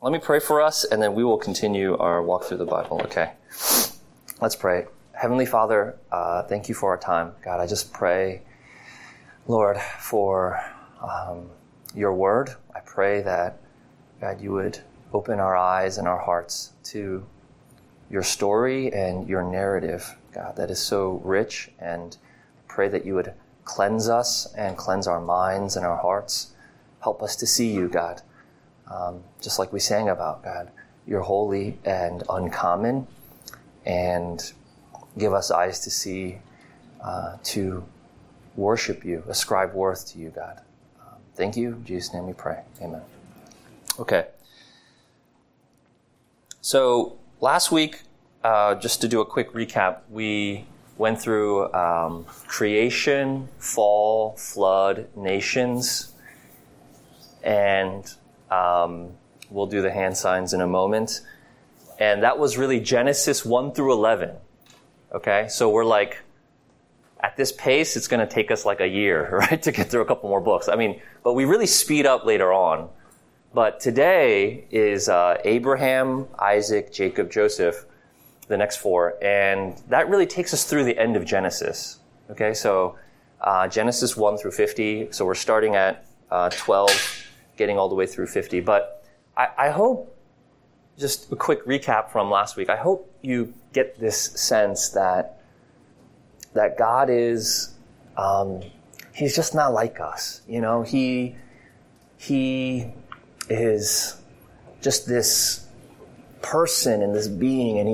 Let me pray for us, and then we will continue our walk through the Bible. Okay. Let's pray. Heavenly Father, thank you for our time. God, I just pray, Lord, for your word. I pray that, God, you would open our eyes and our hearts to your story and your narrative, God, that is so rich. And pray that you would cleanse us and cleanse our minds and our hearts. Help us to see you, God. Just like we sang about, God, you're holy and uncommon, and give us eyes to see, to worship you, ascribe worth to you, God. Thank you. In Jesus' name we pray. Amen. Okay. So last week, just to do a quick recap, we went through creation, fall, flood, nations, and we'll do the hand signs in a moment. And that was really Genesis 1 through 11. Okay, so we're like, at this pace, it's going to take us like a year, right, to get through a couple more books. I mean, but we really speed up later on. But today is Abraham, Isaac, Jacob, Joseph, the next four. And that really takes us through the end of Genesis. Okay, so Genesis 1 through 50. So we're starting at 12, getting all the way through 50. But I hope, just a quick recap from last week, I hope you get this sense that God is, he's just not like us. You know, he is just this person and this being, and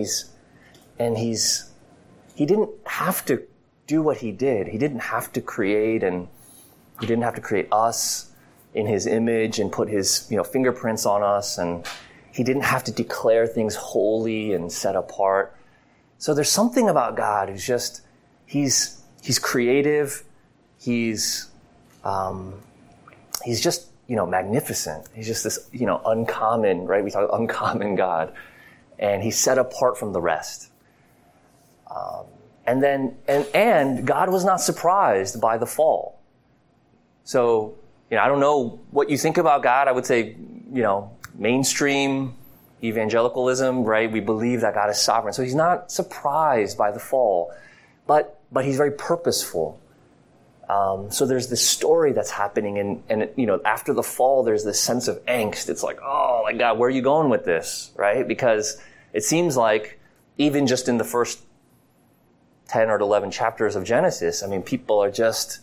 he didn't have to do what he did. He didn't have to create, and he didn't have to create us in his image and put his, fingerprints on us, and he didn't have to declare things holy and set apart. So there's something about God who's just, he's creative. He's just, magnificent. He's just this, uncommon, right? We talk uncommon God, and he's set apart from the rest. And God was not surprised by the fall. So, I don't know what you think about God. I would say, mainstream evangelicalism, right? We believe that God is sovereign. So he's not surprised by the fall, but he's very purposeful. So there's this story that's happening, and after the fall, there's this sense of angst. It's like, oh my God, where are you going with this, right? Because it seems like even just in the first 10 or 11 chapters of Genesis, people are just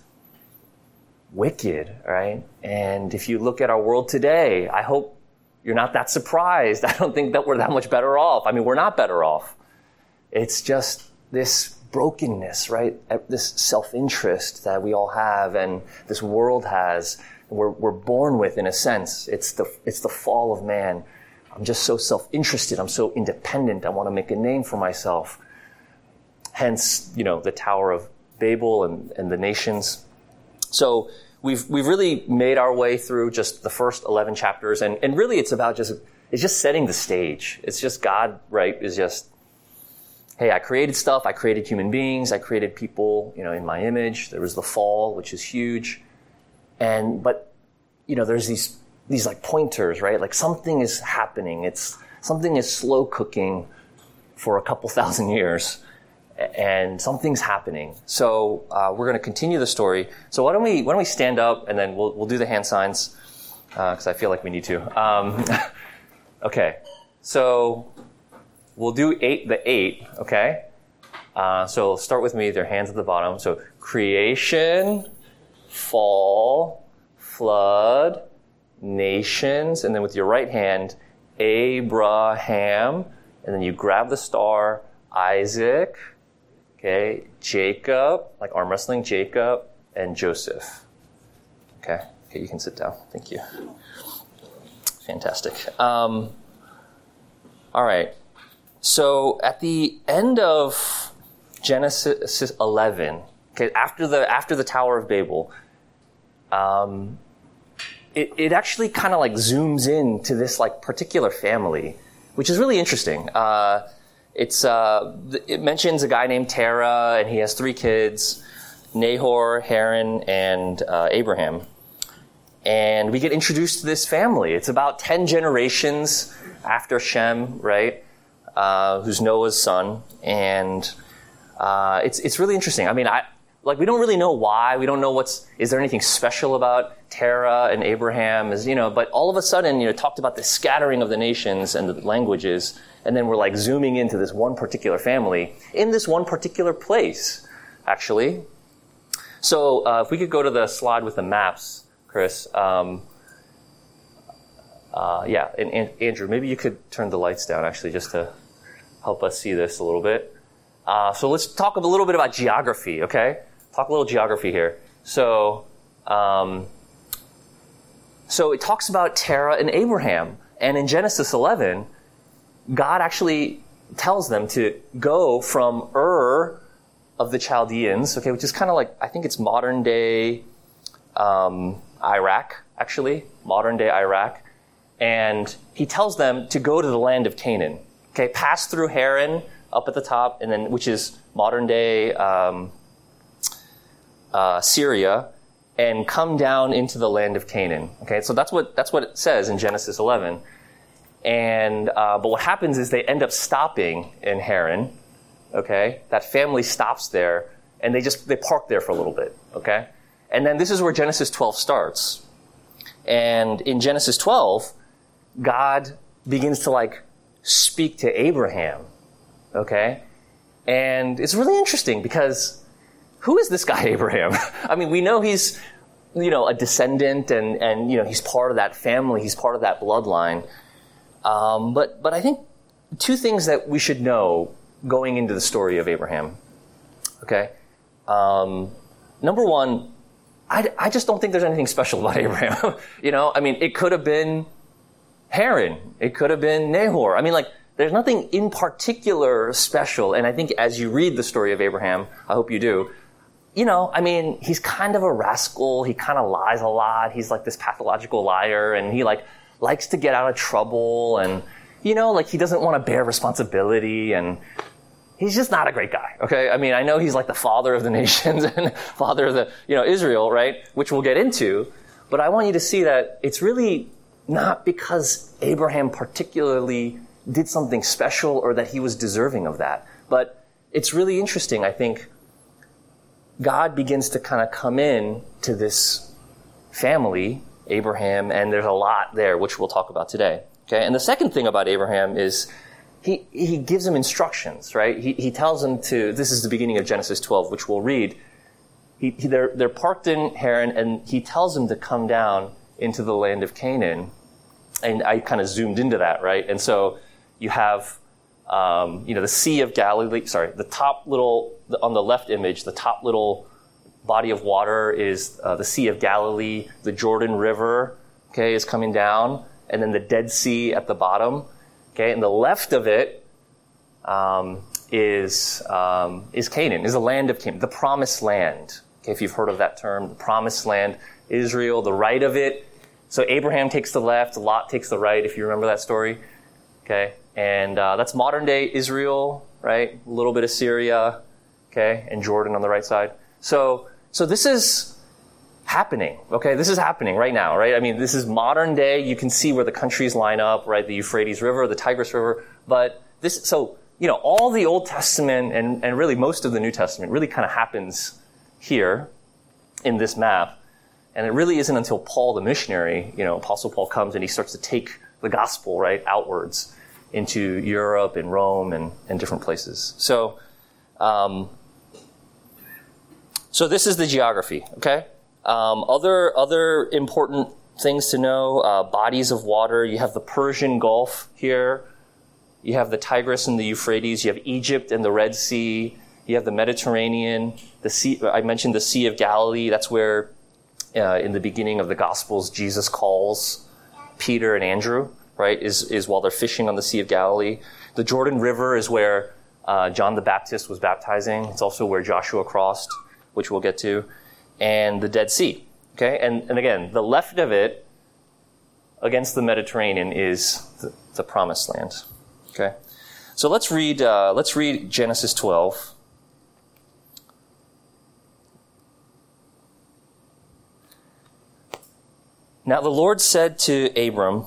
wicked, right? And if you look at our world today, I hope you're not that surprised. I don't think that we're that much better off. We're not better off. It's just this brokenness, right? This self-interest that we all have and this world has, we're born with, in a sense. It's the fall of man. I'm just so self-interested. I'm so independent. I want to make a name for myself. Hence, the Tower of Babel and the nations. So we've really made our way through just the first 11 chapters, and really it's just setting the stage. It's just God, right, is just, hey, I created stuff, I created human beings, I created people, in my image. There was the fall, which is huge. But there's these like pointers, right? Like something is happening. Something is slow cooking for a couple thousand years. And something's happening. So we're going to continue the story. So why don't we stand up, and then we'll do the hand signs, because I feel like we need to. Okay, so we'll do the eight. Okay, so start with me. Their hands at the bottom. So creation, fall, flood, nations, and then with your right hand, Abraham, and then you grab the star, Isaac. Okay, Jacob, like arm wrestling, Jacob, and Joseph. Okay, you can sit down. Thank you. Fantastic. All right. So at the end of Genesis 11, okay, after the Tower of Babel, it actually kind of like zooms in to this like particular family, which is really interesting. It mentions a guy named Terah, and he has 3 kids, Nahor, Haran, and Abraham. And we get introduced to this family. It's about 10 generations after Shem, right? Who's Noah's son. And it's really interesting. I mean, we don't really know why. We don't know is there anything special about Terah and Abraham? But all of a sudden, talked about the scattering of the nations and the languages. And then we're like zooming into this one particular family in this one particular place, actually. So if we could go to the slide with the maps, Chris. And Andrew, maybe you could turn the lights down, actually, just to help us see this a little bit. So let's talk a little bit about geography, okay? Talk a little geography here. So it talks about Terah and Abraham. And in Genesis 11, God actually tells them to go from Ur of the Chaldeans, okay, which is kind of like, I think it's modern day Iraq, actually, modern day Iraq. And he tells them to go to the land of Canaan, okay, pass through Haran up at the top, and then which is modern day Syria, and come down into the land of Canaan. Okay, so that's what it says in Genesis 11. And but what happens is they end up stopping in Haran. Okay, that family stops there, and they park there for a little bit. Okay, and then this is where Genesis 12 starts. And in Genesis 12, God begins to speak to Abraham. Okay, and it's really interesting because who is this guy Abraham? I mean, we know he's a descendant, and he's part of that family, he's part of that bloodline. But I think two things that we should know going into the story of Abraham. Okay, number one, I just don't think there's anything special about Abraham. I mean, it could have been Haran, it could have been Nahor. I mean, there's nothing in particular special. And I think as you read the story of Abraham, I hope you do, I mean, he's kind of a rascal. He kind of lies a lot. He's like this pathological liar, and he likes to get out of trouble, and he doesn't want to bear responsibility, and he's just not a great guy. Okay, I mean, I know he's like the father of the nations and father of the Israel, right? Which we'll get into, but I want you to see that it's really not because Abraham particularly did something special or that he was deserving of that, but it's really interesting. I think God begins to kind of come in to this family, Abraham, and there's a lot there, which we'll talk about today. Okay, and the second thing about Abraham is he gives him instructions, right? He tells him this is the beginning of Genesis 12, which we'll read. They're parked in Haran, and he tells him to come down into the land of Canaan. And I kind of zoomed into that, right? And so you have, the Sea of Galilee, the top little, on the left image, the top little body of water is the Sea of Galilee. The Jordan River, okay, is coming down, and then the Dead Sea at the bottom, okay. And the left of it is Canaan, is the land of Canaan, the Promised Land. Okay, if you've heard of that term, the Promised Land, Israel. The right of it. So Abraham takes the left, Lot takes the right. If you remember that story, okay. And that's modern day Israel, right? A little bit of Syria, okay, and Jordan on the right side. So this is happening, okay? This is happening right now, right? I mean, this is modern day. You can see where the countries line up, right? The Euphrates River, the Tigris River. But all the Old Testament and really most of the New Testament really kind of happens here in this map. And it really isn't until Paul the missionary, Apostle Paul comes and he starts to take the gospel, right, outwards into Europe and Rome and different places. So this is the geography, okay? Other important things to know, bodies of water. You have the Persian Gulf here. You have the Tigris and the Euphrates. You have Egypt and the Red Sea. You have the Mediterranean. The sea. I mentioned the Sea of Galilee. That's where, in the beginning of the Gospels, Jesus calls Peter and Andrew, right, is while they're fishing on the Sea of Galilee. The Jordan River is where John the Baptist was baptizing. It's also where Joshua crossed, which we'll get to, and the Dead Sea. Okay, and again, the left of it against the Mediterranean is the Promised Land. Okay, so let's read Genesis 12. Now the Lord said to Abram,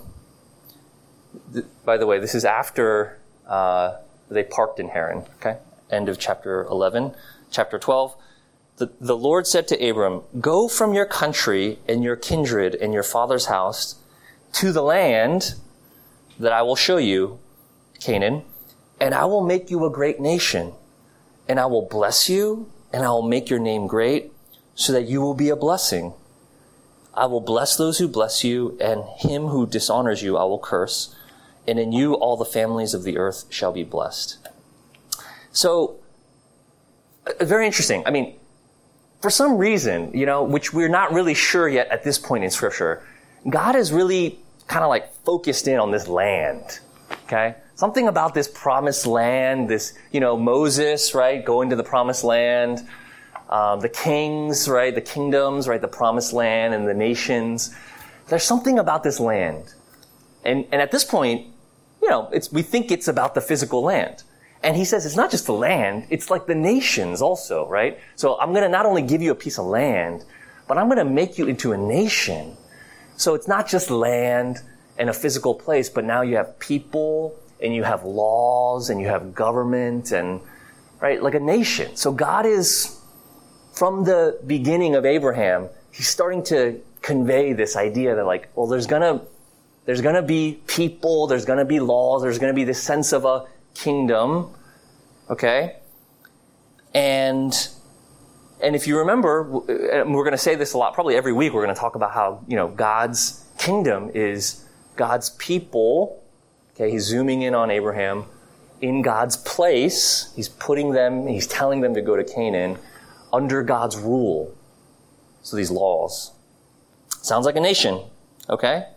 by the way, this is after they parked in Haran, okay? End of chapter 11. Chapter 12, the Lord said to Abram, "Go from your country and your kindred and your father's house to the land that I will show you, Canaan, and I will make you a great nation, and I will bless you, and I will make your name great, so that you will be a blessing. I will bless those who bless you, and him who dishonors you I will curse, and in you all the families of the earth shall be blessed." So, very interesting. I mean, for some reason, which we're not really sure yet at this point in Scripture, God is really kind of like focused in on this land, okay? Something about this promised land, this, Moses, right, going to the promised land, the kings, right, the kingdoms, right, the promised land and the nations. There's something about this land. And at this point, we think it's about the physical land. And he says it's not just the land, it's like the nations also, right? So I'm going to not only give you a piece of land, but I'm going to make you into a nation. So it's not just land and a physical place, but now you have people and you have laws and you have government and, right, like a nation. So God is, from the beginning of Abraham, he's starting to convey this idea that like, well, there's gonna be people, there's gonna be laws, there's gonna be this sense of a kingdom, okay? And if you remember, and we're going to say this a lot, probably every week we're going to talk about how, God's kingdom is God's people, okay? He's zooming in on Abraham in God's place. He's telling them to go to Canaan under God's rule. So these laws. Sounds like a nation, okay?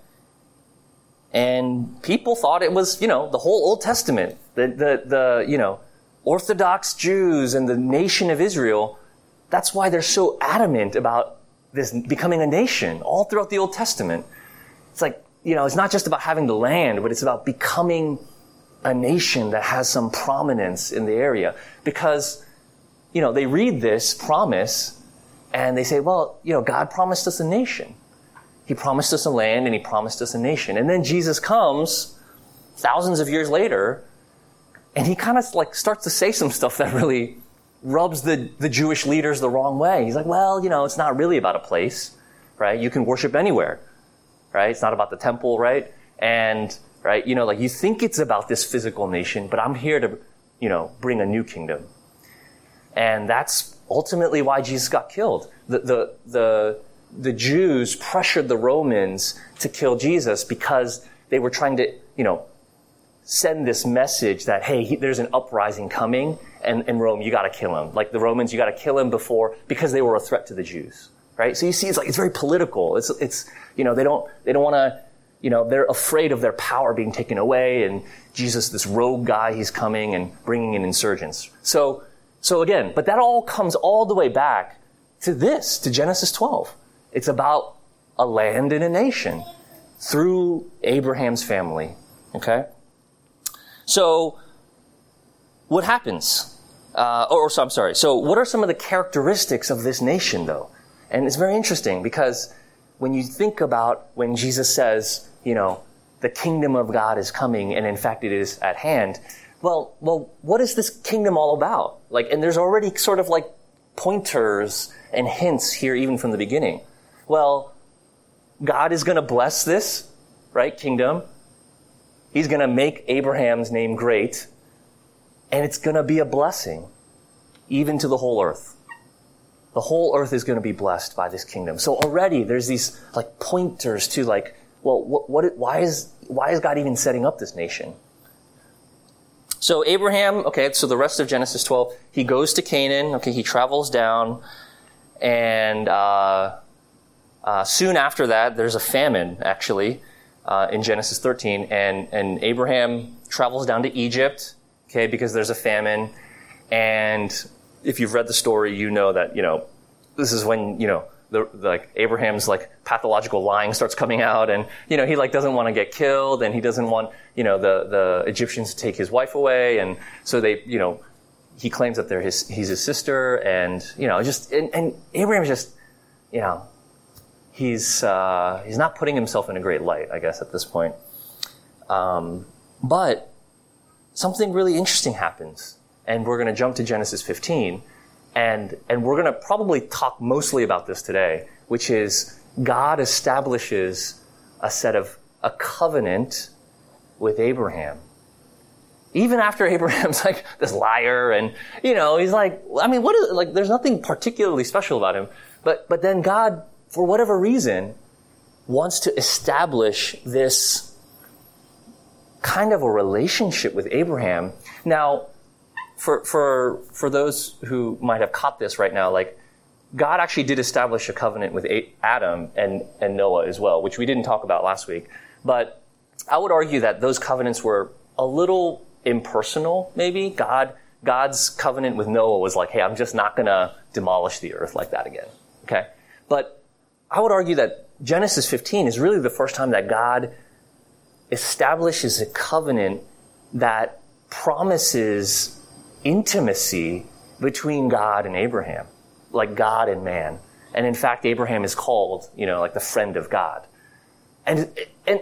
And people thought it was, the whole Old Testament, the Orthodox Jews and the nation of Israel. That's why they're so adamant about this becoming a nation all throughout the Old Testament. It's like, it's not just about having the land, but it's about becoming a nation that has some prominence in the area. Because, they read this promise and they say, well, God promised us a nation. He promised us a land and he promised us a nation. And then Jesus comes thousands of years later and he kind of like starts to say some stuff that really rubs the Jewish leaders the wrong way. He's like, well, it's not really about a place, right? You can worship anywhere, right? It's not about the temple, right? And, right, you think it's about this physical nation, but I'm here to, bring a new kingdom. And that's ultimately why Jesus got killed. The Jews pressured the Romans to kill Jesus because they were trying to, send this message that, hey, there's an uprising coming, and in Rome, you got to kill him. Like the Romans, you got to kill him because they were a threat to the Jews, right? So you see, it's very political. It's they don't want to, they're afraid of their power being taken away, and Jesus, this rogue guy, he's coming and bringing in insurgents. So again, but that all comes all the way back to Genesis 12. It's about a land and a nation through Abraham's family, okay? So, what happens? So what are some of the characteristics of this nation, though? And it's very interesting because when you think about when Jesus says, the kingdom of God is coming, and in fact it is at hand, well, what is this kingdom all about? And there's already sort of like pointers and hints here even from the beginning. Well, God is going to bless this, right, kingdom. He's going to make Abraham's name great, and it's going to be a blessing, even to the whole earth. The whole earth is going to be blessed by this kingdom. So already there's these like pointers to like, well, why is God even setting up this nation? So Abraham, okay, so the rest of Genesis 12, he goes to Canaan, okay, he travels down, and soon after that, there's a famine, actually, in Genesis 13, and Abraham travels down to Egypt, okay, because there's a famine, and if you've read the story, you know that, this is when, Abraham's pathological lying starts coming out, and, he doesn't want to get killed, and he doesn't want, the Egyptians to take his wife away, and so they, he claims that he's his sister, and, and Abraham's just, he's not putting himself in a great light, I guess, at this point. But something really interesting happens. And we're going to jump to Genesis 15. And we're going to probably talk mostly about this today, which is God establishes a covenant with Abraham. Even after Abraham's like this liar and, he's like, there's nothing particularly special about him. But then God, for whatever reason, wants to establish this kind of a relationship with Abraham. Now, for those who might have caught this right now, like, God actually did establish a covenant with Adam and Noah as well, which we didn't talk about last week. But I would argue that those covenants were a little impersonal, maybe. God's covenant with Noah was like, hey, I'm just not going to demolish the earth like that again. Okay? But I would argue that Genesis 15 is really the first time that God establishes a covenant that promises intimacy between God and Abraham, like God and man. And in fact, Abraham is called, like the friend of God. And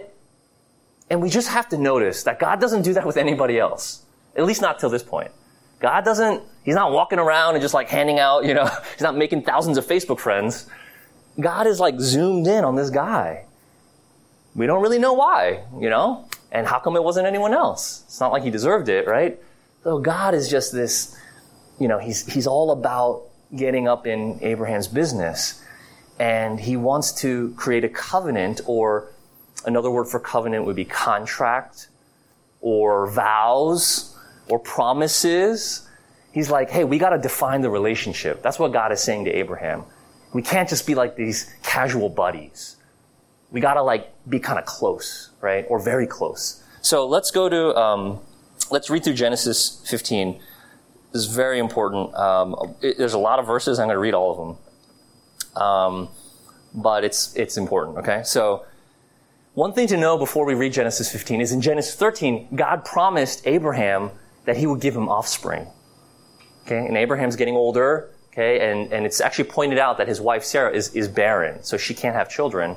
we just have to notice that God doesn't do that with anybody else, at least not till this point. He's not walking around and just like handing out, he's not making thousands of Facebook friends. God is like zoomed in on this guy. We don't really know why, and how come it wasn't anyone else? It's not like he deserved it, right? So God is just this, he's all about getting up in Abraham's business. And he wants to create a covenant, or another word for covenant would be contract, or vows, or promises. He's like, hey, we got to define the relationship. That's what God is saying to Abraham. We can't just be like these casual buddies. We got to be kind of close, right? Or very close. So let's go to, let's read through Genesis 15. This is very important. There's a lot of verses. I'm going to read all of them. But it's important, okay? So one thing to know before we read Genesis 15 is in Genesis 13, God promised Abraham that he would give him offspring. Okay? And Abraham's getting older, okay? And it's actually pointed out that his wife Sarah is barren, so she can't have children.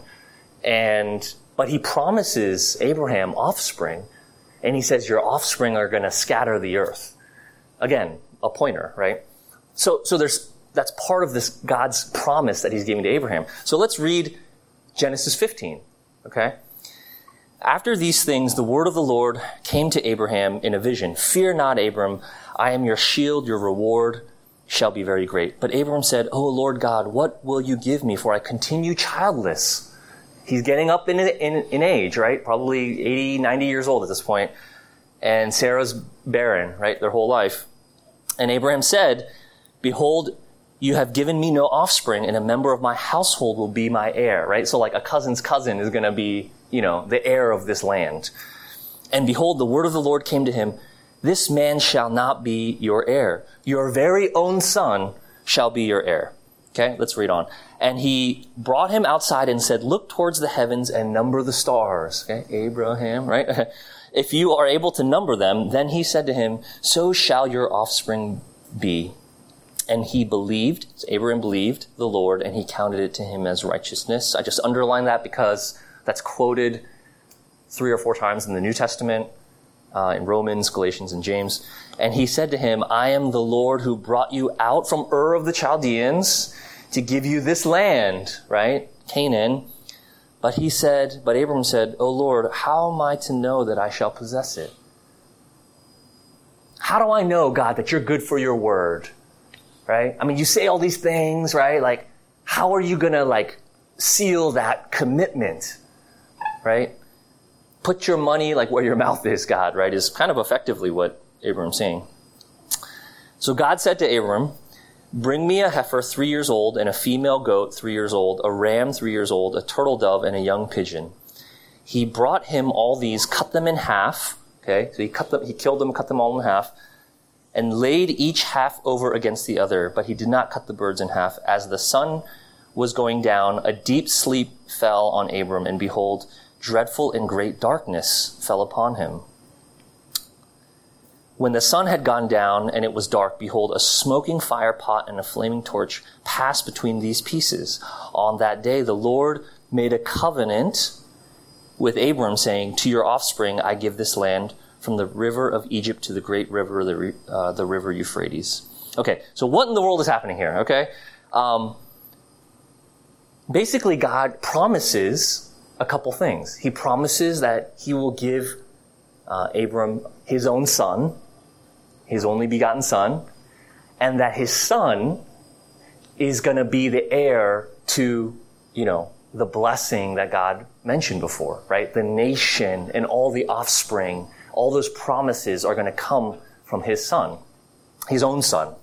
But he promises Abraham offspring, and he says, your offspring are going to scatter the earth. Again, a pointer, right? So that's part of this God's promise that he's giving to Abraham. So let's read Genesis 15, okay? After these things, the word of the Lord came to Abraham in a vision. Fear not, Abram, I am your shield, your reward shall be very great. But Abram said, O Lord God, what will you give me, for I continue childless? He's getting up in age, right? Probably 80, 90 years old at this point. And Sarah's barren, right? Their whole life. And Abraham said, behold, you have given me no offspring, and a member of my household will be my heir, right? So like a cousin's cousin is going to be, the heir of this land. And behold, the word of the Lord came to him, this man shall not be your heir. Your very own son shall be your heir. Okay, let's read on. And he brought him outside and said, look towards the heavens and number the stars. Okay, Abraham, right? If you are able to number them, then he said to him, so shall your offspring be. And he believed, Abraham believed the Lord, and he counted it to him as righteousness. I just underline that because that's quoted 3 or 4 times in the New Testament, in Romans, Galatians, and James. And he said to him, I am the Lord who brought you out from Ur of the Chaldeans to give you this land, right? Canaan. But Abram said, O Lord, how am I to know that I shall possess it? How do I know, God, that you're good for your word? Right? I mean, you say all these things, right? Like, how are you going to, seal that commitment? Right? Put your money, where your mouth is, God, right? Is kind of effectively what Abram's saying. So God said to Abram, bring me a heifer 3 years old, and a female goat 3 years old, a ram 3 years old, a turtle dove, and a young pigeon. He brought him all these, cut them in half. Okay, so he killed them, cut them all in half, and laid each half over against the other, but he did not cut the birds in half. As the sun was going down, a deep sleep fell on Abram, and behold, dreadful and great darkness fell upon him. When the sun had gone down and it was dark, behold, a smoking fire pot and a flaming torch passed between these pieces. On that day, the Lord made a covenant with Abram, saying, "To your offspring I give this land, from the river of Egypt to the great river, the river Euphrates." Okay, so what in the world is happening here? Okay, basically God promises a couple things. He promises that he will give Abram his own son, his only begotten son, and that his son is going to be the heir to, the blessing that God mentioned before, right? The nation and all the offspring, all those promises are going to come from his son, his own son.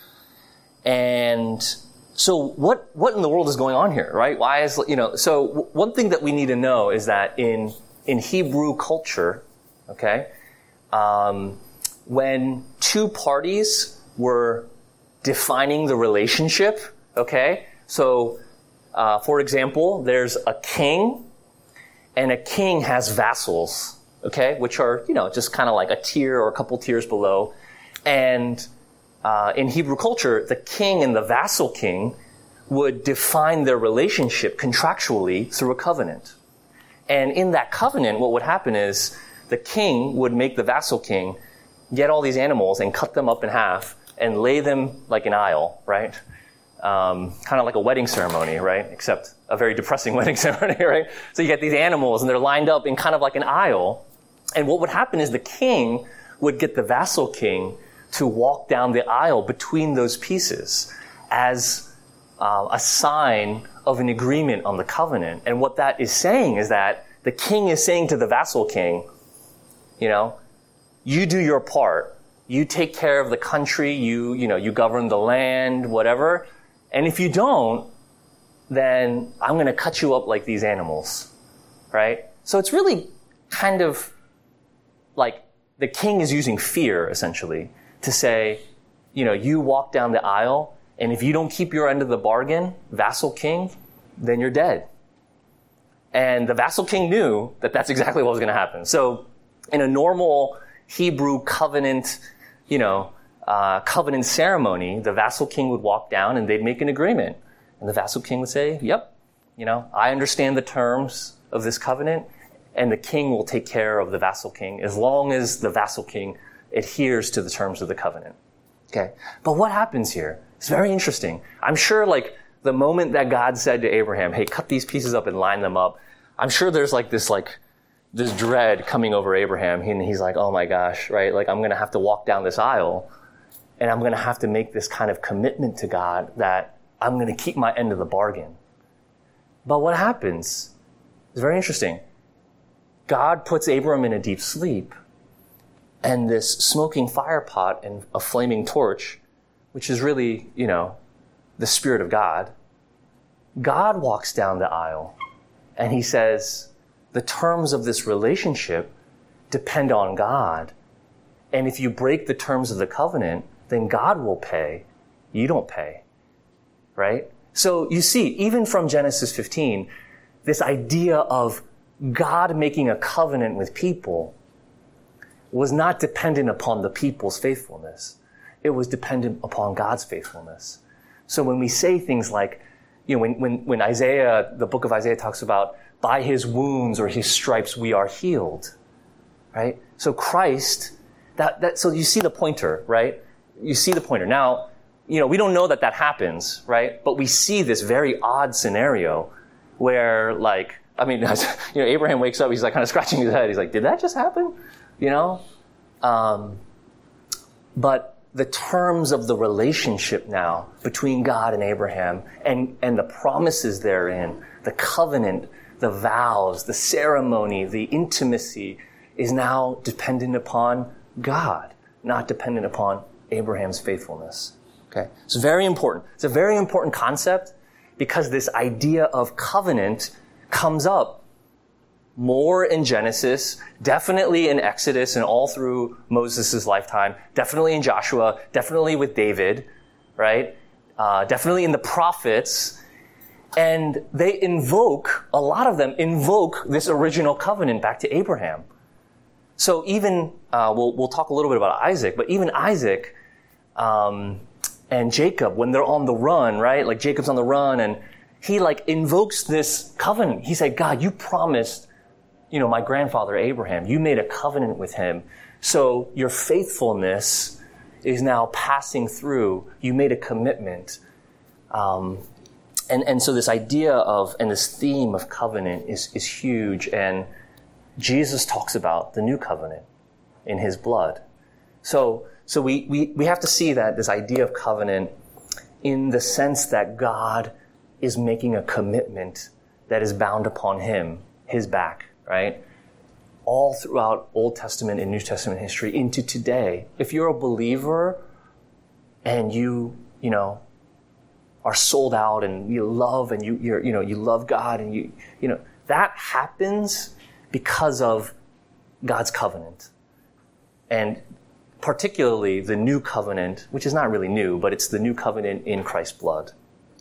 And so what in the world is going on here, right? Why is, so one thing that we need to know is that in Hebrew culture, okay, when two parties were defining the relationship, okay, so for example, there's a king, and a king has vassals, okay, which are, just kind of like a tier or a couple tiers below. And in Hebrew culture, the king and the vassal king would define their relationship contractually through a covenant. And in that covenant, what would happen is the king would make the vassal king get all these animals and cut them up in half and lay them like an aisle, right? Kind of like a wedding ceremony, right? Except a very depressing wedding ceremony, right? So you get these animals and they're lined up in kind of like an aisle. And what would happen is the king would get the vassal king to walk down the aisle between those pieces as a sign of an agreement on the covenant. And what that is saying is that the king is saying to the vassal king, you do your part. You take care of the country. You govern the land, whatever. And if you don't, then I'm going to cut you up like these animals, right? So it's really kind of like the king is using fear, essentially, to say, you walk down the aisle, and if you don't keep your end of the bargain, vassal king, then you're dead. And the vassal king knew that that's exactly what was going to happen. So in a normal Hebrew covenant, covenant ceremony, the vassal king would walk down and they'd make an agreement. And the vassal king would say, yep, I understand the terms of this covenant, and the king will take care of the vassal king as long as the vassal king adheres to the terms of the covenant. Okay. But what happens here? It's very interesting. I'm sure the moment that God said to Abraham, hey, cut these pieces up and line them up, I'm sure there's this dread coming over Abraham. And he's like, oh my gosh, right? I'm going to have to walk down this aisle, and I'm going to have to make this kind of commitment to God that I'm going to keep my end of the bargain. But what happens is very interesting. God puts Abram in a deep sleep, and this smoking fire pot and a flaming torch, which is really, the Spirit of God, God walks down the aisle, and he says, the terms of this relationship depend on God. And if you break the terms of the covenant, then God will pay. You don't pay. Right? So you see, even from Genesis 15, this idea of God making a covenant with people was not dependent upon the people's faithfulness. It was dependent upon God's faithfulness. So when we say things like, when Isaiah, the book of Isaiah talks about, by his wounds or his stripes we are healed, right? So Christ, so you see the pointer, right? You see the pointer. Now, we don't know that happens, right? But we see this very odd scenario where Abraham wakes up, he's kind of scratching his head. He's like, did that just happen? But the terms of the relationship now between God and Abraham and the promises therein, the covenant, the vows, the ceremony, the intimacy is now dependent upon God, not dependent upon Abraham's faithfulness. Okay. It's very important. It's a very important concept because this idea of covenant comes up more in Genesis, definitely in Exodus and all through Moses' lifetime, definitely in Joshua, definitely with David, right? Definitely in the prophets. And a lot of them invoke this original covenant back to Abraham. So even, we'll talk a little bit about Isaac, but even Isaac, and Jacob, when they're on the run, right? Jacob's on the run he like invokes this covenant. He said, God, you promised, my grandfather Abraham, you made a covenant with him. So your faithfulness is now passing through. You made a commitment. And so this idea of, and this theme of covenant is huge. And Jesus talks about the new covenant in his blood. So we have to see that this idea of covenant in the sense that God is making a commitment that is bound upon him, his back, right? All throughout Old Testament and New Testament history into today. If you're a believer and you are sold out and you love and you love God and you that happens because of God's covenant. And particularly the new covenant, which is not really new, but it's the new covenant in Christ's blood.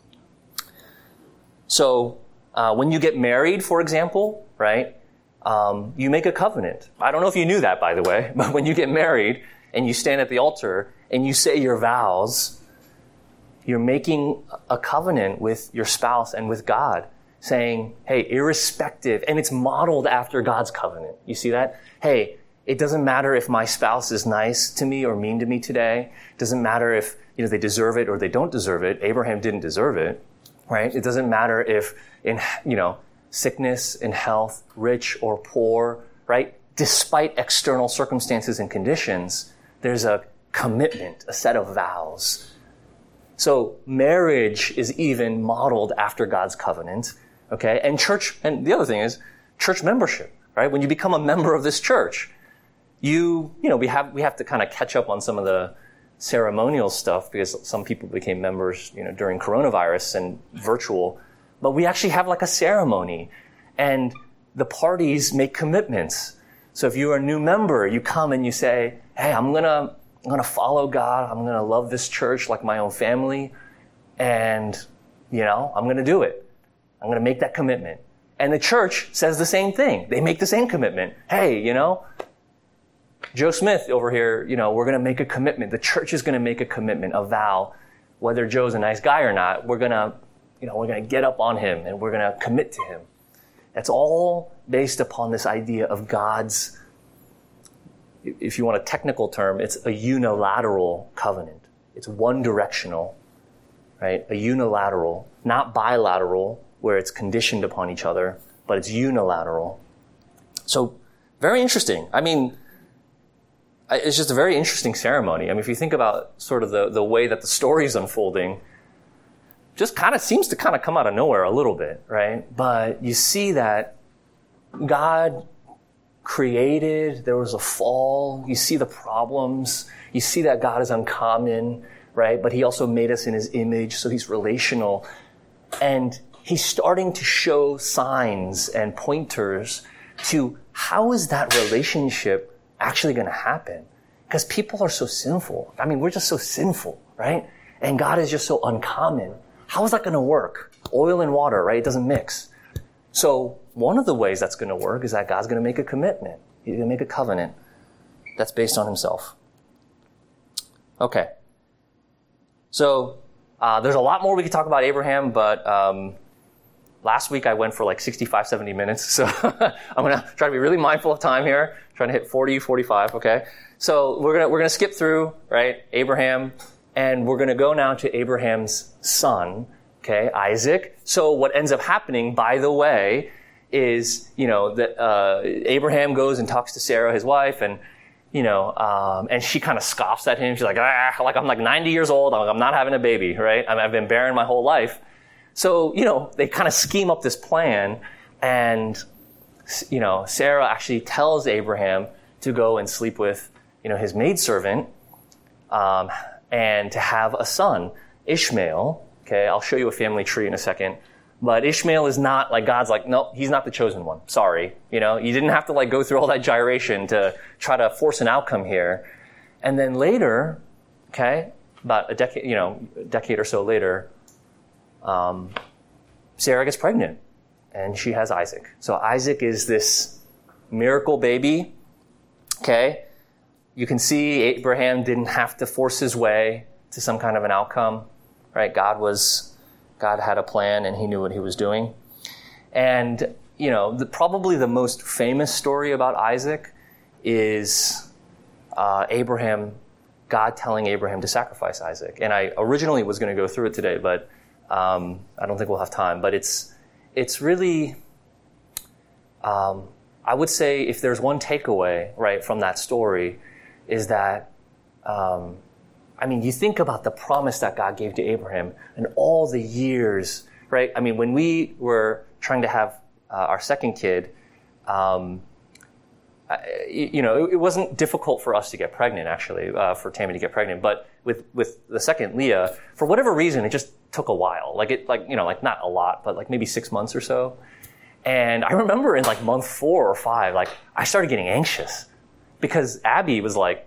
So when you get married, for example, right, you make a covenant. I don't know if you knew that, by the way, but when you get married and you stand at the altar and you say your vows, you're making a covenant with your spouse and with God, saying, hey, irrespective, and it's modeled after God's covenant. You see that? Hey, it doesn't matter if my spouse is nice to me or mean to me today. It doesn't matter if they deserve it or they don't deserve it. Abraham didn't deserve it, right? It doesn't matter if in sickness and health, rich or poor, right? Despite external circumstances and conditions, there's a commitment, a set of vows. So marriage is even modeled after God's covenant, okay? And the other thing is church membership, right? When you become a member of this church, we have to kind of catch up on some of the ceremonial stuff because some people became members, during coronavirus and virtual. But we actually have like a ceremony, and the parties make commitments. So if you're a new member, you come and you say, hey, I'm gonna follow God. I'm gonna love this church like my own family, and I'm gonna do it. I'm gonna make that commitment. And the church says the same thing. They make the same commitment. Hey, Joe Smith over here, we're gonna make a commitment. The church is gonna make a commitment, a vow, whether Joe's a nice guy or not. We're gonna get up on him and we're gonna commit to him. That's all based upon this idea of God's, if you want a technical term, it's a unilateral covenant. It's one directional, right? A unilateral, not bilateral, where it's conditioned upon each other, but it's unilateral. So, very interesting. I mean, it's just a very interesting ceremony. I mean, if you think about sort of the way that the story is unfolding, just kind of seems to kind of come out of nowhere a little bit, right? But you see that God created, there was a fall, you see the problems, you see that God is uncommon, right? But he also made us in his image, so he's relational. And he's starting to show signs and pointers to how is that relationship actually going to happen? Because people are so sinful. I mean, we're just so sinful, right? And God is just so uncommon. How is that going to work? Oil and water, right? It doesn't mix. So one of the ways that's going to work is that God's going to make a commitment. He's going to make a covenant that's based on himself. Okay. So there's a lot more we could talk about Abraham, but last week I went for like 65, 70 minutes. So I'm going to try to be really mindful of time here. Trying to hit 40, 45, okay? So we're going to skip through, right, Abraham, and we're going to go now to Abraham's son, okay, Isaac. So what ends up happening, by the way, is, that Abraham goes and talks to Sarah, his wife, and, and she kind of scoffs at him. She's like, I'm like 90 years old. I'm not having a baby, right? I've been barren my whole life. So, they kind of scheme up this plan, and, Sarah actually tells Abraham to go and sleep with, his maidservant, and to have a son, Ishmael. Okay, I'll show you a family tree in a second. But Ishmael is not like God's like, no, he's not the chosen one. Sorry. You didn't have to like go through all that gyration to try to force an outcome here. And then later, okay, about a decade or so later, Sarah gets pregnant and she has Isaac. So Isaac is this miracle baby. Okay. You can see Abraham didn't have to force his way to some kind of an outcome, right? God was God had a plan and he knew what he was doing. And, probably the most famous story about Isaac is God telling Abraham to sacrifice Isaac. And I originally was going to go through it today, but I don't think we'll have time. But it's really, I would say if there's one takeaway, right, from that story, is that, you think about the promise that God gave to Abraham and all the years, right? I mean, when we were trying to have our second kid, it wasn't difficult for us to get pregnant, actually, for Tammy to get pregnant. But with the second, Leah, for whatever reason, it just took a while. Not a lot, but like maybe 6 months or so. And I remember in like month 4 or 5, like I started getting anxious because Abby was like,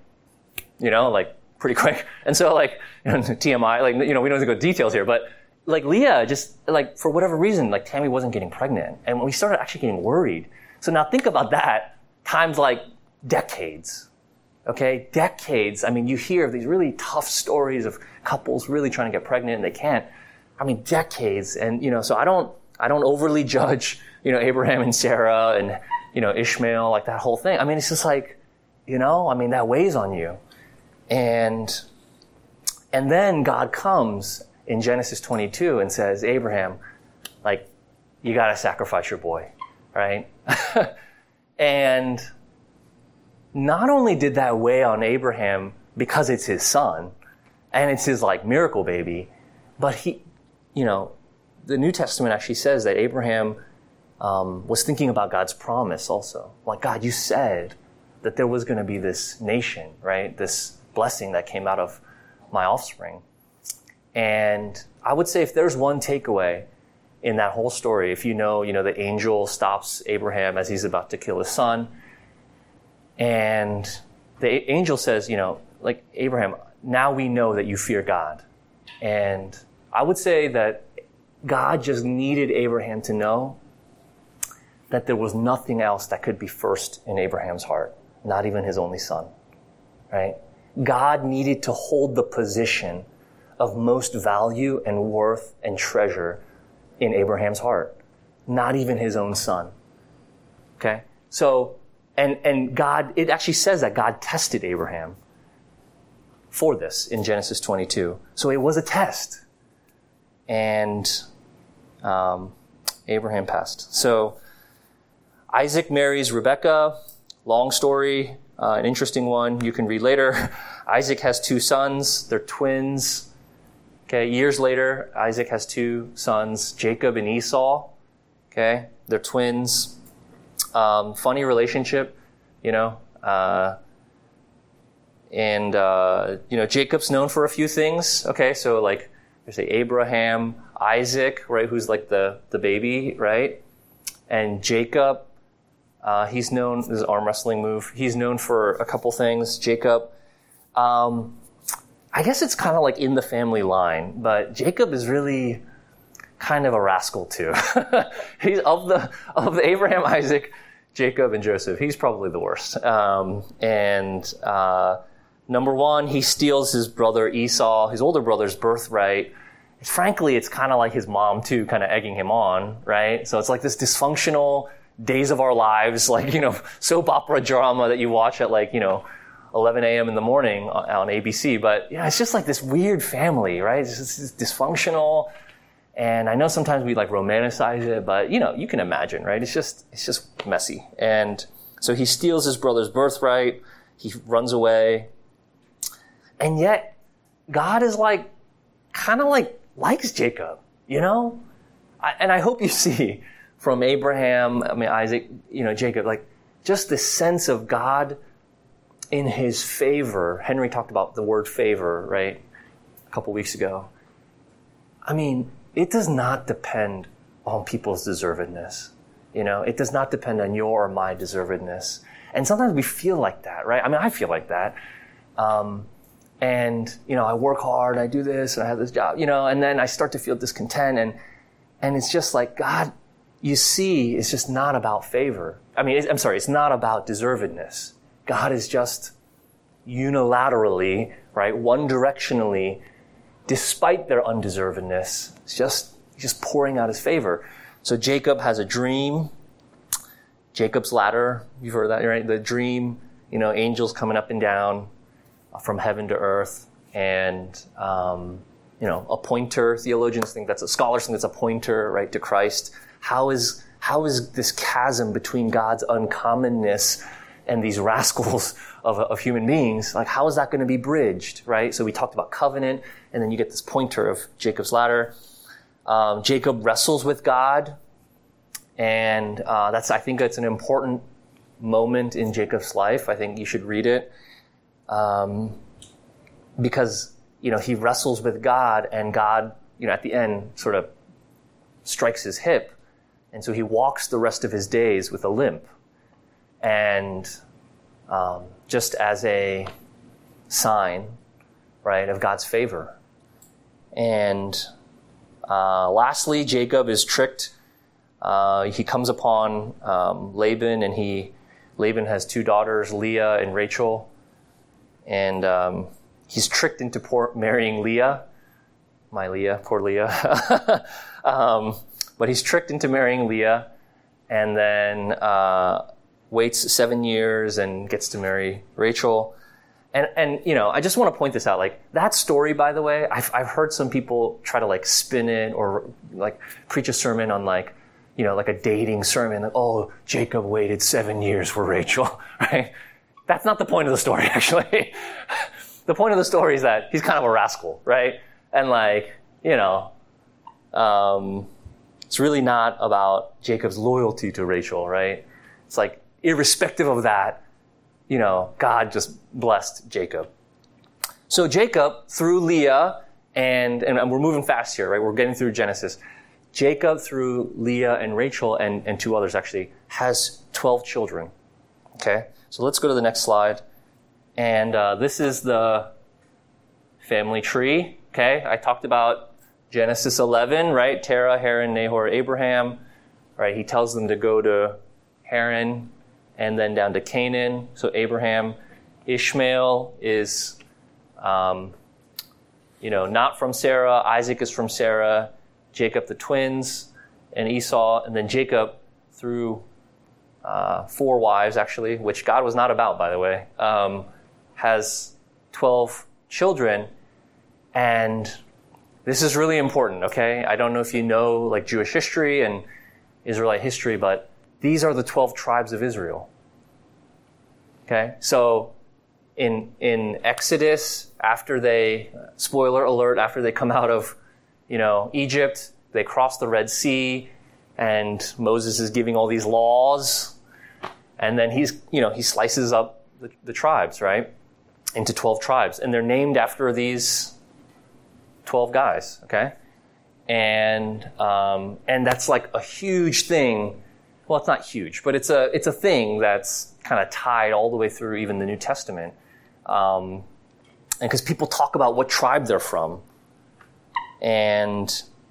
pretty quick. And so TMI, we don't have to go details here, but like Leah just for whatever reason, like Tammy wasn't getting pregnant. And we started actually getting worried. So now think about that times like decades. Okay? Decades. I mean, you hear of these really tough stories of couples really trying to get pregnant and they can't. I mean, decades. And, so I don't overly judge, Abraham and Sarah and, Ishmael, like that whole thing. I mean, it's just like, that weighs on you. And then God comes in Genesis 22 and says, Abraham, you got to sacrifice your boy, right? And not only did that weigh on Abraham because it's his son and it's his miracle baby, but the New Testament actually says that Abraham was thinking about God's promise also. Like, God, you said that there was going to be this nation, right? This blessing that came out of my offspring. And I would say if there's one takeaway in that whole story, if the angel stops Abraham as he's about to kill his son, and the angel says, Abraham, now we know that you fear God. And I would say that God just needed Abraham to know that there was nothing else that could be first in Abraham's heart, not even his only son, right? God needed to hold the position of most value and worth and treasure in Abraham's heart, not even his own son. Okay? So, and God, it actually says that God tested Abraham for this in Genesis 22. So it was a test. And Abraham passed. So Isaac marries Rebekah. Long story, an interesting one you can read later. Isaac has 2 sons. They're twins. Okay, years later, Isaac has 2 sons, Jacob and Esau. Okay, they're twins. Funny relationship, Jacob's known for a few things. Okay, so there's Abraham, Isaac, right, who's like the baby, right? And Jacob, he's known, this is an arm wrestling move, he's known for a couple things. Jacob, I guess it's kind of like in the family line, but Jacob is really kind of a rascal too. He's of the Abraham, Isaac, Jacob, and Joseph. He's probably the worst. Number one, he steals his brother Esau, his older brother's birthright. Frankly, it's kind of like his mom too, kind of egging him on, right? So it's like this dysfunctional Days of Our Lives, soap opera drama that you watch at 11 a.m. in the morning on ABC. But, it's just like this weird family, right? It's just dysfunctional. And I know sometimes we romanticize it, but, you can imagine, right? It's just messy. And so he steals his brother's birthright. He runs away. And yet, God is likes Jacob, and I hope you see from Abraham, Isaac, Jacob, just this sense of God in his favor. Henry talked about the word favor, right? A couple weeks ago. It does not depend on people's deservedness. It does not depend on your or my deservedness. And sometimes we feel like that, right? I feel like that. And, I work hard, I do this, and I have this job, and then I start to feel discontent, and it's just like, God, you see, it's just not about favor. It's not about deservedness. God is just unilaterally, right, one directionally, despite their undeservedness, it's just He's just pouring out his favor. So Jacob has a dream. Jacob's ladder, you've heard that, right? The dream, angels coming up and down from heaven to earth. And, a pointer. Theologians think scholars think that's a pointer, right, to Christ. How is this chasm between God's uncommonness and these rascals of human beings, like how is that going to be bridged, right? So we talked about covenant, and then you get this pointer of Jacob's ladder. Jacob wrestles with God, and I think that's an important moment in Jacob's life. I think you should read it because he wrestles with God, and God, at the end sort of strikes his hip, and so he walks the rest of his days with a limp. And just as a sign, right, of God's favor. And lastly, Jacob is tricked. He comes upon Laban, and Laban has two daughters, Leah and Rachel. And he's tricked into marrying Leah. My Leah, poor Leah. But he's tricked into marrying Leah, and then waits 7 years and gets to marry Rachel. And I just want to point this out. Like, that story, by the way, I've heard some people try to spin it or preach a sermon on like a dating sermon. Like, oh, Jacob waited 7 years for Rachel, right? That's not the point of the story, actually. The point of the story is that he's kind of a rascal, right? And it's really not about Jacob's loyalty to Rachel, right? It's irrespective of that, God just blessed Jacob. So Jacob, through Leah, and we're moving fast here, right? We're getting through Genesis. Jacob, through Leah and Rachel, and two others actually, has 12 children. Okay? So let's go to the next slide. And this is the family tree. Okay? I talked about Genesis 11, right? Terah, Haran, Nahor, Abraham. Right? He tells them to go to Haran and then down to Canaan. So Abraham, Ishmael is, not from Sarah. Isaac is from Sarah. Jacob, the twins, and Esau. And then Jacob, through 4 wives, actually, which God was not about, by the way, has 12 children. And this is really important, okay? I don't know if you know, Jewish history and Israelite history, but these are the 12 tribes of Israel. Okay? So in Exodus, after spoiler alert, after they come out of, Egypt, they cross the Red Sea, and Moses is giving all these laws, and then he slices up the tribes, right? Into 12 tribes. And they're named after these 12 guys, okay? And that's a huge thing. Well, it's not huge, but it's a thing that's kind of tied all the way through even the New Testament. And because people talk about what tribe they're from. And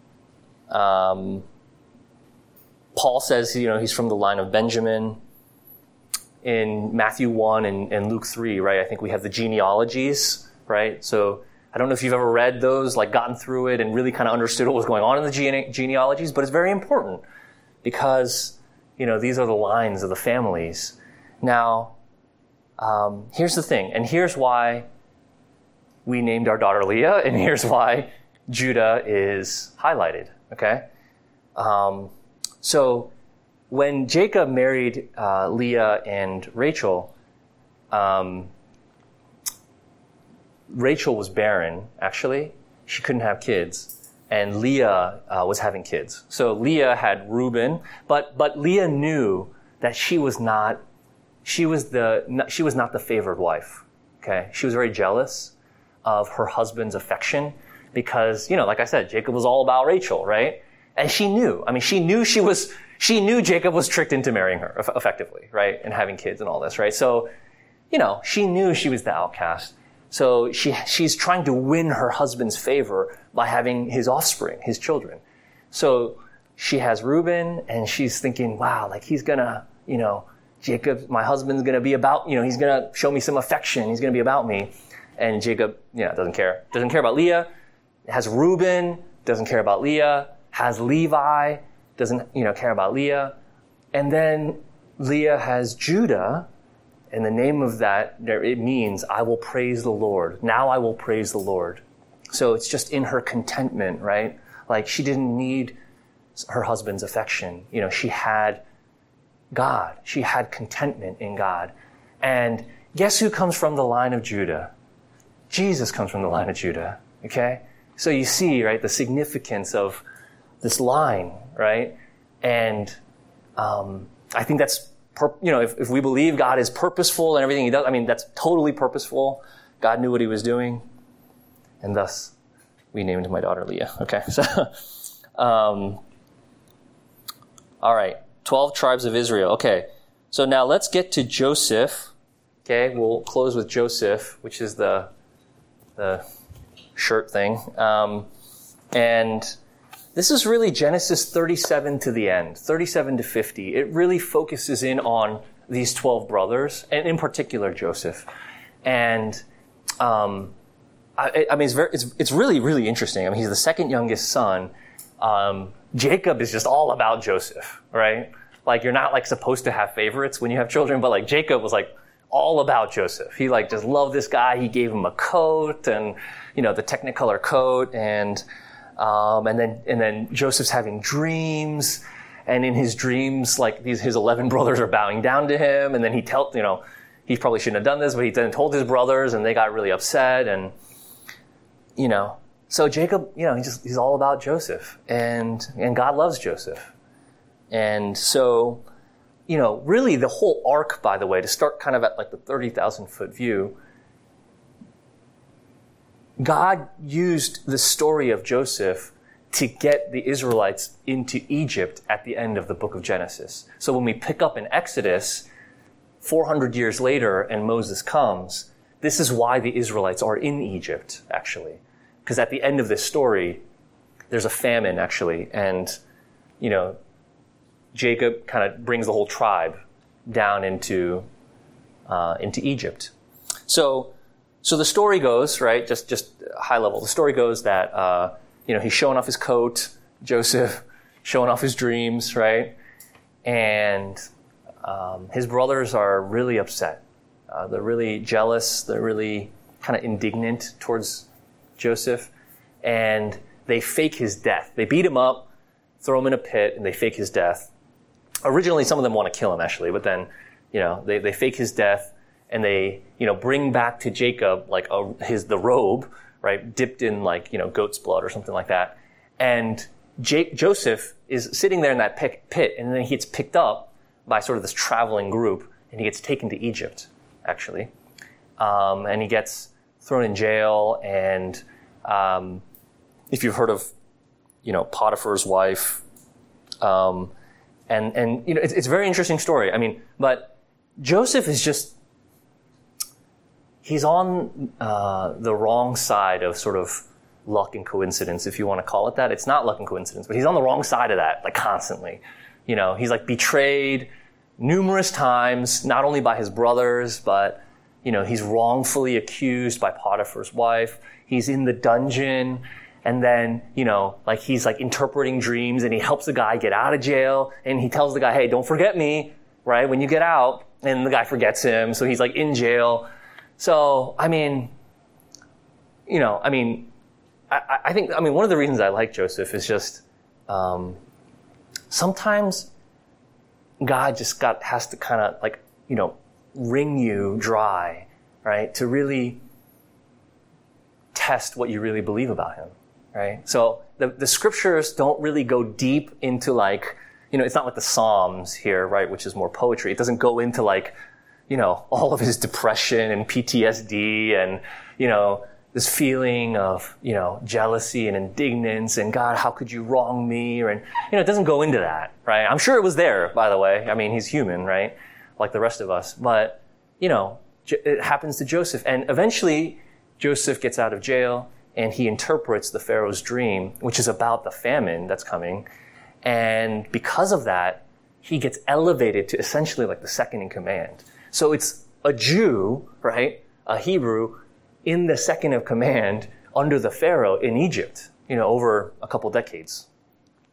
Paul says, he's from the line of Benjamin. In Matthew 1 and Luke 3, right, I think we have the genealogies, right? So I don't know if you've ever read those, gotten through it and really kind of understood what was going on in the genealogies, but it's very important because these are the lines of the families. Now, here's the thing, and here's why we named our daughter Leah, and here's why Judah is highlighted, okay? So when Jacob married Leah and Rachel, Rachel was barren, actually. She couldn't have kids. And Leah was having kids. So Leah had Reuben, but Leah knew that she was not the favored wife. Okay? She was very jealous of her husband's affection because, like I said, Jacob was all about Rachel, right? And she knew. She knew Jacob was tricked into marrying her effectively, right? And having kids and all this, right? So, she knew she was the outcast. So she's trying to win her husband's favor by having his offspring, his children. So she has Reuben, and she's thinking, wow, he's gonna, Jacob, my husband's gonna be about, he's gonna show me some affection. He's gonna be about me. And Jacob, doesn't care. Doesn't care about Leah. Has Reuben, doesn't care about Leah. has Levi, doesn't, care about Leah. And then Leah has Judah, and the name of that, it means, I will praise the Lord. Now I will praise the Lord. So it's just in her contentment, right? Like she didn't need her husband's affection. She had God. She had contentment in God. And guess who comes from the line of Judah? Jesus comes from the line of Judah, okay? So you see, right, the significance of this line, right? And I think that's, if we believe God is purposeful and everything he does, that's totally purposeful. God knew what he was doing. And thus, we named my daughter Leah. Okay, so, all right, 12 tribes of Israel. Okay, so now let's get to Joseph. Okay, we'll close with Joseph, which is the shirt thing. And this is really Genesis 37 to the end, 37 to 50. It really focuses in on these 12 brothers, and in particular Joseph. And it's really, really interesting. He's the second youngest son. Jacob is just all about Joseph, right? Like, you're not supposed to have favorites when you have children, but Jacob was all about Joseph. He just loved this guy. He gave him a coat and, the Technicolor coat, and then Joseph's having dreams, and in his dreams, his 11 brothers are bowing down to him, and then he probably shouldn't have done this, but he then told his brothers, and they got really upset, and, so Jacob, he's all about Joseph, and God loves Joseph. And so, really the whole arc, by the way, to start kind of at the 30,000 foot view, God used the story of Joseph to get the Israelites into Egypt at the end of the book of Genesis. So when we pick up in Exodus, 400 years later, and Moses comes, this is why the Israelites are in Egypt, actually. Because at the end of this story, there's a famine, actually, and, Jacob kind of brings the whole tribe down into Egypt. So the story goes, right, just high level, the story goes that, he's showing off his coat, Joseph, showing off his dreams, right? And his brothers are really upset. They're really jealous. They're really kind of indignant towards Joseph. And they fake his death. They beat him up, throw him in a pit, and they fake his death. Originally, some of them want to kill him, actually, but then, they fake his death, and they, bring back to Jacob, the robe, right, dipped in, goat's blood or something like that. And Joseph is sitting there in that pit, and then he gets picked up by sort of this traveling group, and he gets taken to Egypt, actually. And he gets thrown in jail, and if you've heard of, Potiphar's wife, and it's a very interesting story. But Joseph is just, he's on the wrong side of sort of luck and coincidence, if you want to call it that. It's not luck and coincidence, but he's on the wrong side of that, constantly. He's betrayed numerous times, not only by his brothers, but, he's wrongfully accused by Potiphar's wife. He's in the dungeon. And then, he's interpreting dreams, and he helps the guy get out of jail, and he tells the guy, hey, don't forget me, right, when you get out. And the guy forgets him, so he's in jail. So, I think, one of the reasons I like Joseph is just, sometimes God just has to kind of wring you dry, right, to really test what you really believe about him. Right? So the scriptures don't really go deep into it's not like the Psalms here, right? Which is more poetry. It doesn't go into all of his depression and PTSD and, this feeling of, jealousy and indignance and God, how could you wrong me? And, it doesn't go into that, right? I'm sure it was there, by the way. He's human, right? Like the rest of us. But, it happens to Joseph. And eventually Joseph gets out of jail, and he interprets the Pharaoh's dream, which is about the famine that's coming. And because of that, he gets elevated to essentially the second in command. So it's a Jew, right, a Hebrew, in the second of command under the Pharaoh in Egypt, over a couple decades.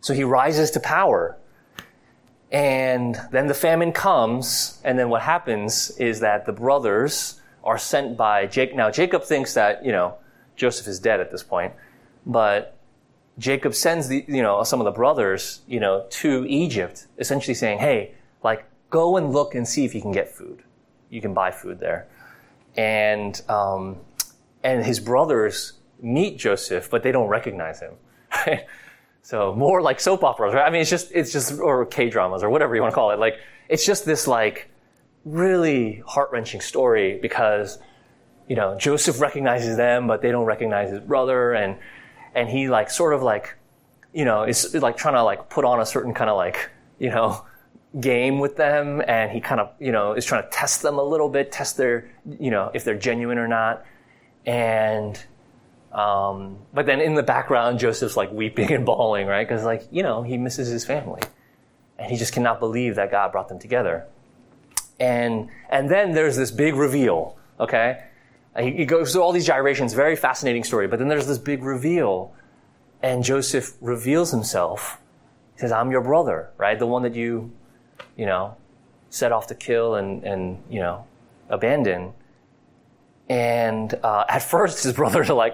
So he rises to power. And then the famine comes, and then what happens is that the brothers are sent by Jacob. Now, Jacob thinks that, Joseph is dead at this point, but Jacob sends some of the brothers, to Egypt, essentially saying, hey, go and look and see if you can get food. You can buy food there. And his brothers meet Joseph, but they don't recognize him. Right? So more like soap operas, right? I mean, it's just, or K-dramas or whatever you want to call it. It's just this really heart-wrenching story because, Joseph recognizes them, but they don't recognize his brother. And he is trying to put on a certain kind of game with them. And he kind of, is trying to test them a little bit, test their, if they're genuine or not. And, but then in the background, Joseph's weeping and bawling, right? Because he misses his family and he just cannot believe that God brought them together. And then there's this big reveal, okay? He goes through all these gyrations, very fascinating story, but then there's this big reveal and Joseph reveals himself. He says, I'm your brother, right? The one that you set off to kill and abandon. And at first, his brothers are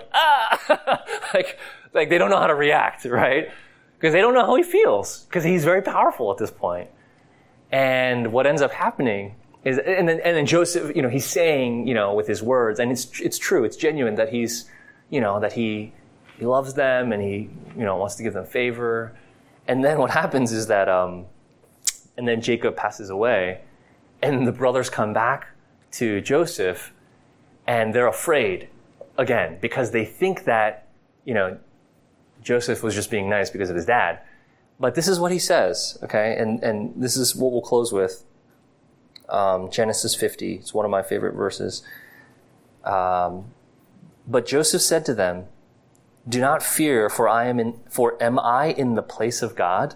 they don't know how to react, right? Because they don't know how he feels, because he's very powerful at this point. And what ends up happening is, and then Joseph, he's saying, with his words, and it's true, it's genuine that he's, that he loves them and he, wants to give them favor. And then what happens is that, and then Jacob passes away, and the brothers come back to Joseph. And they're afraid, again, because they think that, Joseph was just being nice because of his dad. But this is what he says, okay? And this is what we'll close with. Genesis 50. It's one of my favorite verses. But Joseph said to them, do not fear, for am I in the place of God?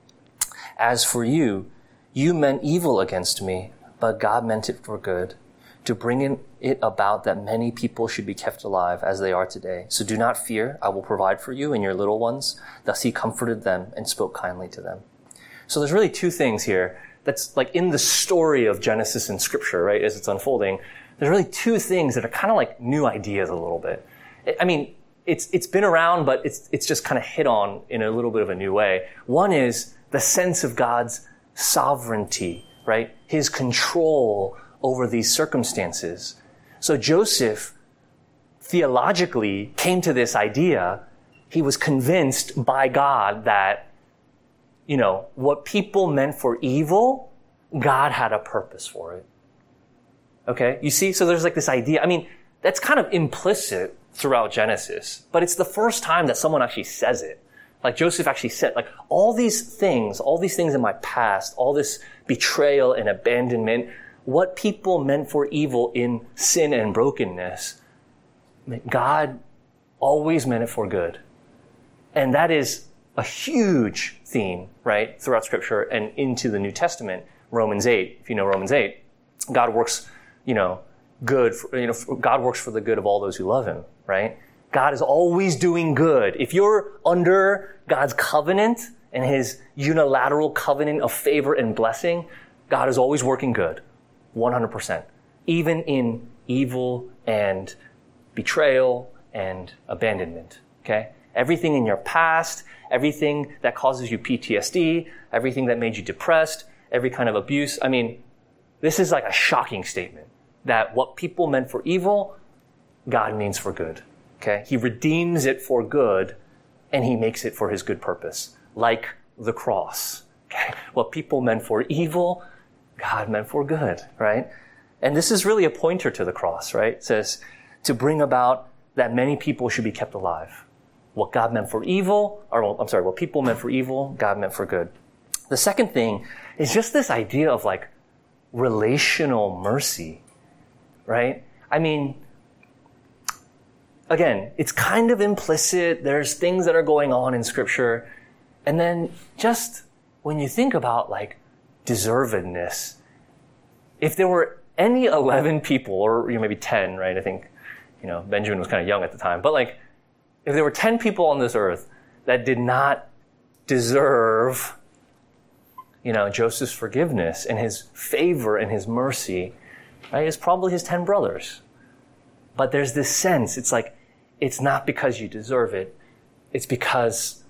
As for you, you meant evil against me, but God meant it for good, to bring it about that many people should be kept alive as they are today. So do not fear, I will provide for you and your little ones. Thus he comforted them and spoke kindly to them. So there's really two things here that's in the story of Genesis in Scripture, right, as it's unfolding. There's really two things that are kind of new ideas a little bit. I mean, it's been around, but it's just kind of hit on in a little bit of a new way. One is the sense of God's sovereignty, right? His control over these circumstances. So Joseph theologically came to this idea. He was convinced by God that, what people meant for evil, God had a purpose for it. Okay? You see? So there's this idea. I mean, that's kind of implicit throughout Genesis, but it's the first time that someone actually says it. Joseph actually said, all these things in my past, all this betrayal and abandonment, what people meant for evil in sin and brokenness, God always meant it for good. And that is a huge theme, right, throughout Scripture and into the New Testament. Romans 8, if you know Romans 8, God works, good, God works for the good of all those who love him, right? God is always doing good. If you're under God's covenant and his unilateral covenant of favor and blessing, God is always working good. 100%. Even in evil and betrayal and abandonment. Okay? Everything in your past, everything that causes you PTSD, everything that made you depressed, every kind of abuse. I mean, this is a shocking statement that what people meant for evil, God means for good. Okay? He redeems it for good and he makes it for his good purpose. Like the cross. Okay? What people meant for evil, God meant for good, right? And this is really a pointer to the cross, right? It says to bring about that many people should be kept alive. What God meant for evil, what people meant for evil, God meant for good. The second thing is just this idea of relational mercy, right? I mean, again, it's kind of implicit. There's things that are going on in Scripture. And then just when you think about deservedness, if there were any 11 people, or maybe 10, right? I think, Benjamin was kind of young at the time. But if there were 10 people on this earth that did not deserve, Joseph's forgiveness and his favor and his mercy, right? It's probably his 10 brothers. But there's this sense, it's like, it's not because you deserve it. It's because,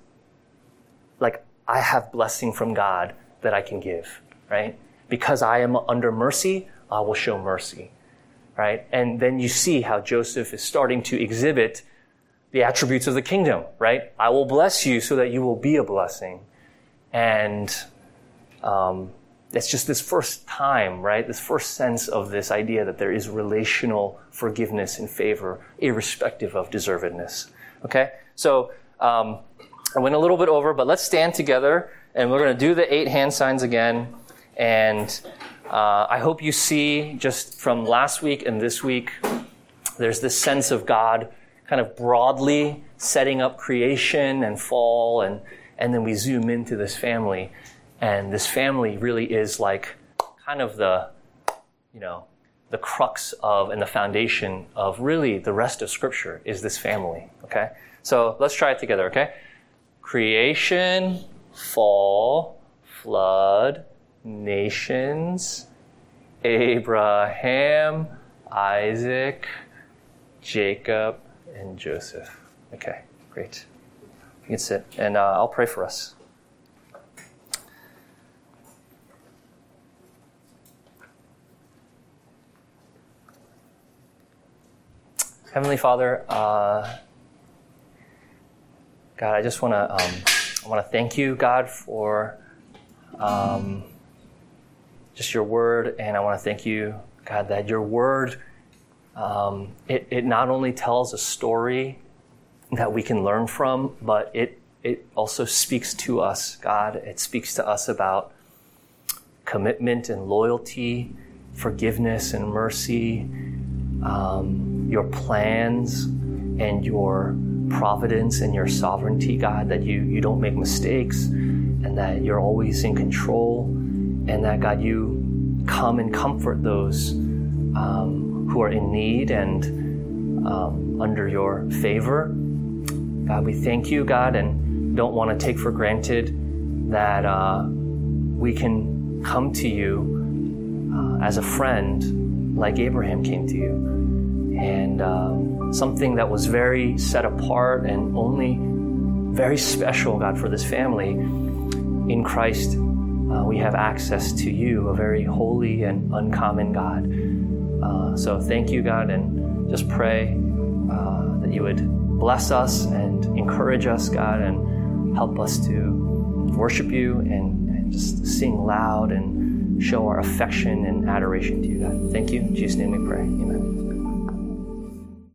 I have blessing from God that I can give, right? Because I am under mercy, I will show mercy, right? And then you see how Joseph is starting to exhibit the attributes of the kingdom, right? I will bless you so that you will be a blessing. And it's just this first time, right? This first sense of this idea that there is relational forgiveness and favor, irrespective of deservedness. Okay? So I went a little bit over, but let's stand together, and we're going to do the 8 hand signs again. And I hope you see, just from last week and this week, there's this sense of God kind of broadly setting up creation and fall, and then we zoom into this family. And this family really is like kind of the crux of and the foundation of really the rest of Scripture is this family, okay? So let's try it together, okay? Creation, fall, flood, nations, Abraham, Isaac, Jacob, and Joseph. Okay, great. You can sit, and I'll pray for us. Heavenly Father, God, I just want to thank you, God, for just your word, and I want to thank you, God, that your word it not only tells a story that we can learn from, but it also speaks to us, God. It speaks to us about commitment and loyalty, forgiveness and mercy, your plans and your providence and your sovereignty, God, that you don't make mistakes and that you're always in control, and that, God, you come and comfort those who are in need and under your favor. God, we thank you, God, and don't want to take for granted that we can come to you as a friend like Abraham came to you. And something that was very set apart and only very special, God, for this family. In Christ, we have access to you, a very holy and uncommon God. So thank you, God, and just pray that you would bless us and encourage us, God, and help us to worship you and just sing loud and show our affection and adoration to you, God. Thank you. In Jesus' name we pray. Amen.